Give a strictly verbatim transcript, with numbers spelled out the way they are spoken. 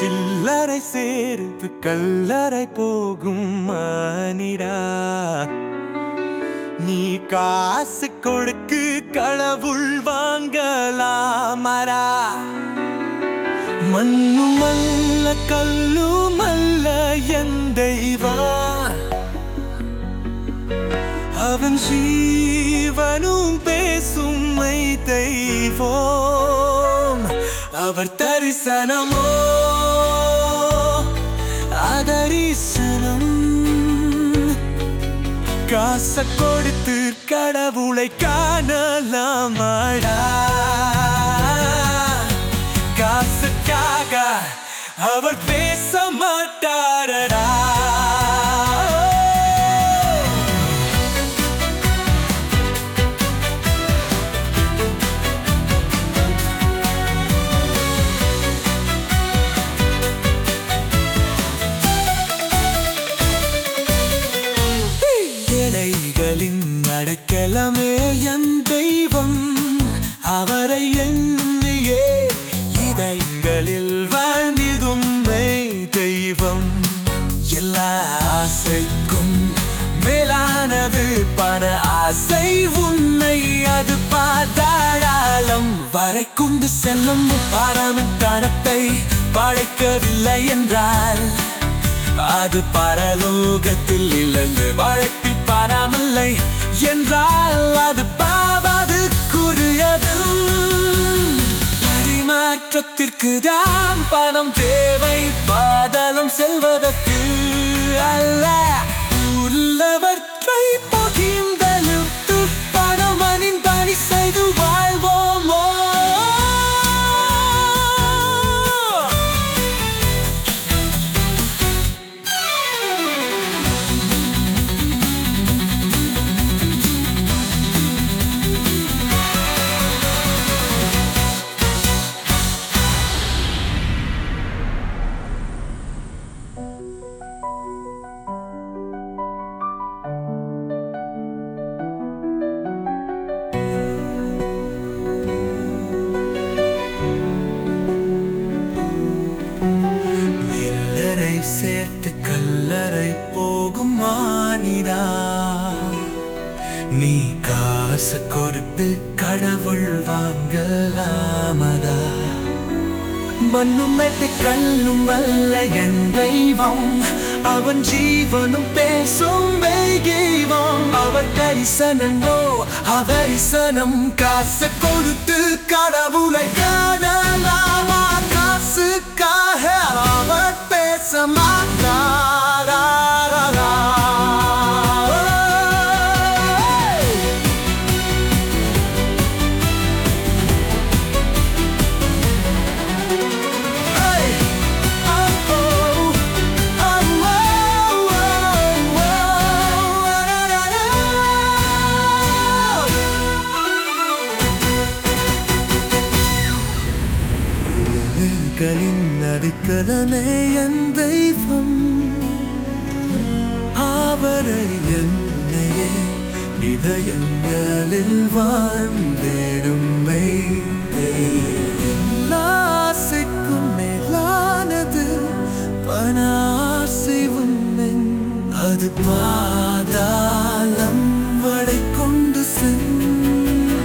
சில்லறை சேர்த்து கல்லறை போகும் மானிடா, நீ காசு கொடுக்கு கடவுள் வாங்கலாமரா. மண்ணும் அல்ல கல்லும் அல்ல என் தெய்வம், அவன் ஜீவனும் பேசும் மை தெய்வம். அவர் தரிசனமோ அதரிசனம், காசை கொடுத்து கடவுளை காணலாமாடா. காசுக்காக அவர் பேச மாட்டாரடா. அடைக்கலமே என் தெய்வம், அவரை எண்ணியே இதயங்களில் வாழ்ந்திடும் தெய்வம். எல்லா ஆசைக்கும் மேலானது பண ஆசை, உன்னை அது பாதாளம் வரை கொண்டு செல்லும். பாராமின் கணத்தை படைக்கவில்லை என்றால் அது பரலோகத்தில் இழந்து வழக்கில் பாராமில்லை என்றால் அது பாவத்துக்குரியது. பரிமாற்றத்திற்கு தான் பணம் தேவை, பாதாளம் செல்வதற்கு அல்ல. உள்ளவற்றை பகிர்ந்தளித்து பணமனின் பணி செய்து வாழ்வோமோ. சேர்த்து கல்லறை போகும் மானிடா, நீ காசு கொடுத்து கடவுள் வாங்கலாமதா. மண்ணும் மெட்டு கல்லும் அல்ல என் தெய்வம், அவன் ஜீவனும் பேசும் தெய்வம். அவர் தரிசனோ அவரிசனம், காசு கொடுத்து கடவுளை காணலாமா. காசுக்காக அவர் பேச மாட்டாரா. அடிக்கலமே என் தெய்வம், அவரை என்னையே இதயங்களில் வாழ்ந்த